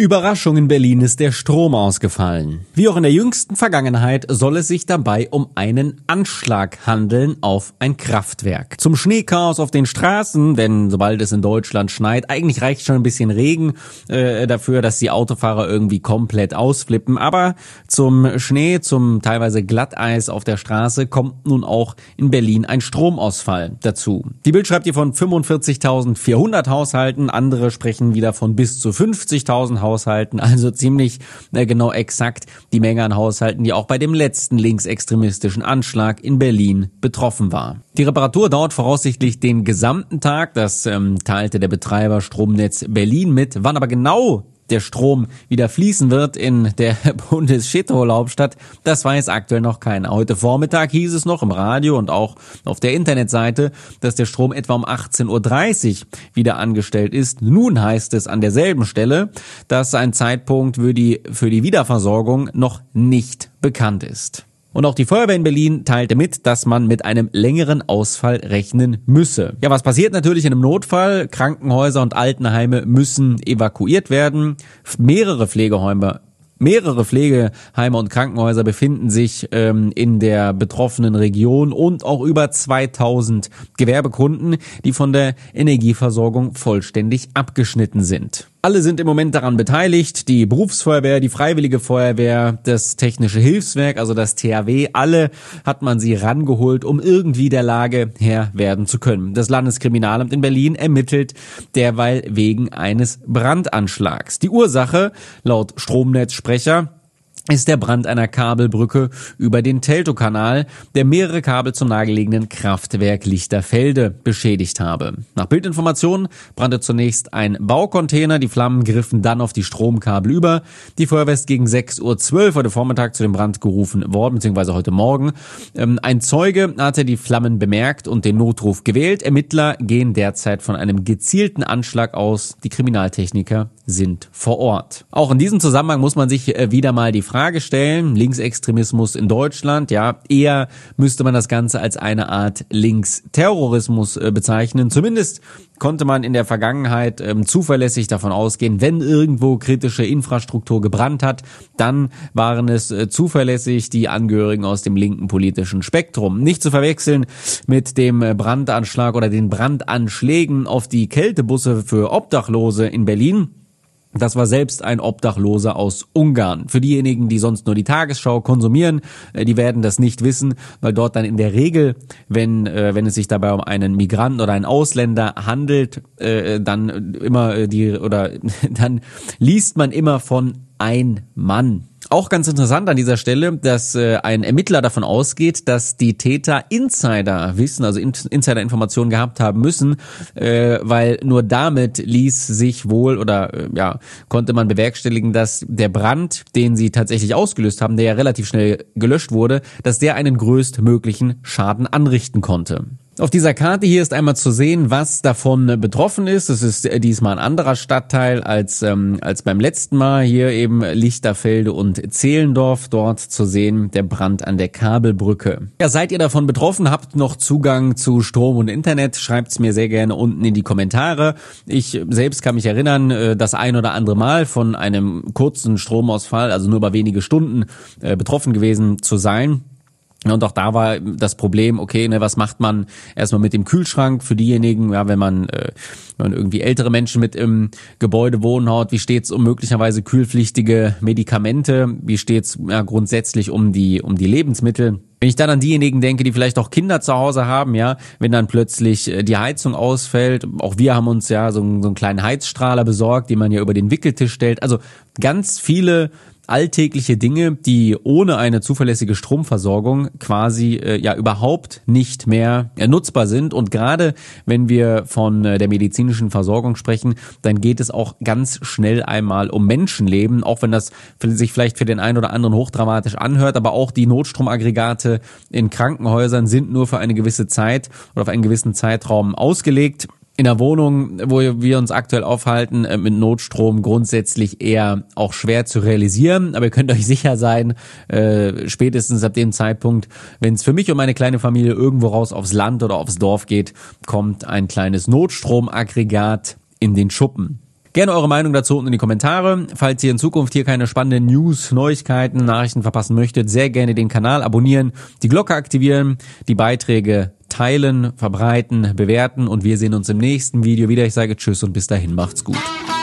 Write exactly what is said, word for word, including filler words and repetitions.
Überraschung, in Berlin ist der Strom ausgefallen. Wie auch in der jüngsten Vergangenheit soll es sich dabei um einen Anschlag handeln auf ein Kraftwerk. Zum Schneechaos auf den Straßen, denn sobald es in Deutschland schneit, eigentlich reicht schon ein bisschen Regen äh, dafür, dass die Autofahrer irgendwie komplett ausflippen. Aber zum Schnee, zum teilweise Glatteis auf der Straße kommt nun auch in Berlin ein Stromausfall dazu. Die Bild schreibt hier von fünfundvierzigtausendvierhundert Haushalten, andere sprechen wieder von bis zu fünfzigtausend Haushalten. Haushalten, also ziemlich äh, genau exakt die Menge an Haushalten, die auch bei dem letzten linksextremistischen Anschlag in Berlin betroffen war. Die Reparatur dauert voraussichtlich den gesamten Tag, das ähm, teilte der Betreiber Stromnetz Berlin mit. Wann aber genau der Strom wieder fließen wird in der Bundes-Shithole-Hauptstadt, das weiß aktuell noch keiner. Heute Vormittag hieß es noch im Radio und auch auf der Internetseite, dass der Strom etwa um achtzehn Uhr dreißig wieder angestellt ist. Nun heißt es an derselben Stelle, dass ein Zeitpunkt für die, für die Wiederversorgung noch nicht bekannt ist. Und auch die Feuerwehr in Berlin teilte mit, dass man mit einem längeren Ausfall rechnen müsse. Ja, was passiert natürlich in einem Notfall? Krankenhäuser und Altenheime müssen evakuiert werden. Mehrere Pflegeheime Mehrere Pflegeheime und Krankenhäuser befinden sich ähm, in der betroffenen Region und auch über zweitausend Gewerbekunden, die von der Energieversorgung vollständig abgeschnitten sind. Alle sind im Moment daran beteiligt, die Berufsfeuerwehr, die Freiwillige Feuerwehr, das Technische Hilfswerk, also das T H W, alle hat man sie rangeholt, um irgendwie der Lage Herr werden zu können. Das Landeskriminalamt in Berlin ermittelt derweil wegen eines Brandanschlags. Die Ursache, laut Stromnetzsprecher, ist der Brand einer Kabelbrücke über den Teltow-Kanal, der mehrere Kabel zum nahegelegenen Kraftwerk Lichterfelde beschädigt habe. Nach Bildinformationen brannte zunächst ein Baucontainer, die Flammen griffen dann auf die Stromkabel über. Die Feuerwehr ist gegen sechs Uhr zwölf heute Vormittag zu dem Brand gerufen worden, beziehungsweise heute Morgen. Ein Zeuge hatte die Flammen bemerkt und den Notruf gewählt. Ermittler gehen derzeit von einem gezielten Anschlag aus. Die Kriminaltechniker sind vor Ort. Auch in diesem Zusammenhang muss man sich wieder mal die Frage stellen, Linksextremismus in Deutschland, ja, eher müsste man das Ganze als eine Art Linksterrorismus äh, bezeichnen. Zumindest konnte man in der Vergangenheit ähm, zuverlässig davon ausgehen, wenn irgendwo kritische Infrastruktur gebrannt hat, dann waren es äh, zuverlässig die Angehörigen aus dem linken politischen Spektrum. Nicht zu verwechseln mit dem äh, Brandanschlag oder den Brandanschlägen auf die Kältebusse für Obdachlose in Berlin. Das war selbst ein Obdachloser aus Ungarn. Für diejenigen, die sonst nur die Tagesschau konsumieren, die werden das nicht wissen, weil dort dann in der Regel, wenn äh, wenn es sich dabei um einen Migranten oder einen Ausländer handelt, äh, dann immer die oder dann liest man immer von ein Mann. Auch ganz interessant an dieser Stelle, dass äh, ein Ermittler davon ausgeht, dass die Täter Insider-Wissen, also In- Insider-Informationen gehabt haben müssen, äh, weil nur damit ließ sich wohl oder äh, ja konnte man bewerkstelligen, dass der Brand, den sie tatsächlich ausgelöst haben, der ja relativ schnell gelöscht wurde, dass der einen größtmöglichen Schaden anrichten konnte. Auf dieser Karte hier ist einmal zu sehen, was davon betroffen ist. Es ist diesmal ein anderer Stadtteil als ähm, als beim letzten Mal. Hier eben Lichterfelde und Zehlendorf. Dort zu sehen der Brand an der Kabelbrücke. Ja, seid ihr davon betroffen? Habt noch Zugang zu Strom und Internet? Schreibt's mir sehr gerne unten in die Kommentare. Ich selbst kann mich erinnern, das ein oder andere Mal von einem kurzen Stromausfall, also nur über wenige Stunden, äh, betroffen gewesen zu sein. Und auch da war das Problem, okay, ne, was macht man erstmal mit dem Kühlschrank für diejenigen, ja, wenn man, äh, wenn man irgendwie ältere Menschen mit im Gebäude wohnen hat, wie steht's um möglicherweise kühlpflichtige Medikamente, wie steht's ja, grundsätzlich um die um die Lebensmittel. Wenn ich dann an diejenigen denke, die vielleicht auch Kinder zu Hause haben, ja, wenn dann plötzlich die Heizung ausfällt, auch wir haben uns ja so einen, so einen kleinen Heizstrahler besorgt, den man ja über den Wickeltisch stellt, also ganz viele alltägliche Dinge, die ohne eine zuverlässige Stromversorgung quasi äh, ja überhaupt nicht mehr äh, nutzbar sind. Und gerade wenn wir von äh, der medizinischen Versorgung sprechen, dann geht es auch ganz schnell einmal um Menschenleben, auch wenn das sich vielleicht für den einen oder anderen hochdramatisch anhört, aber auch die Notstromaggregate in Krankenhäusern sind nur für eine gewisse Zeit oder auf einen gewissen Zeitraum ausgelegt. In der Wohnung, wo wir uns aktuell aufhalten, mit Notstrom grundsätzlich eher auch schwer zu realisieren. Aber ihr könnt euch sicher sein, äh, spätestens ab dem Zeitpunkt, wenn es für mich und meine kleine Familie irgendwo raus aufs Land oder aufs Dorf geht, kommt ein kleines Notstromaggregat in den Schuppen. Gerne eure Meinung dazu unten in die Kommentare. Falls ihr in Zukunft hier keine spannenden News, Neuigkeiten, Nachrichten verpassen möchtet, sehr gerne den Kanal abonnieren, die Glocke aktivieren, die Beiträge teilen, verbreiten, bewerten und wir sehen uns im nächsten Video wieder. Ich sage Tschüss und bis dahin, macht's gut.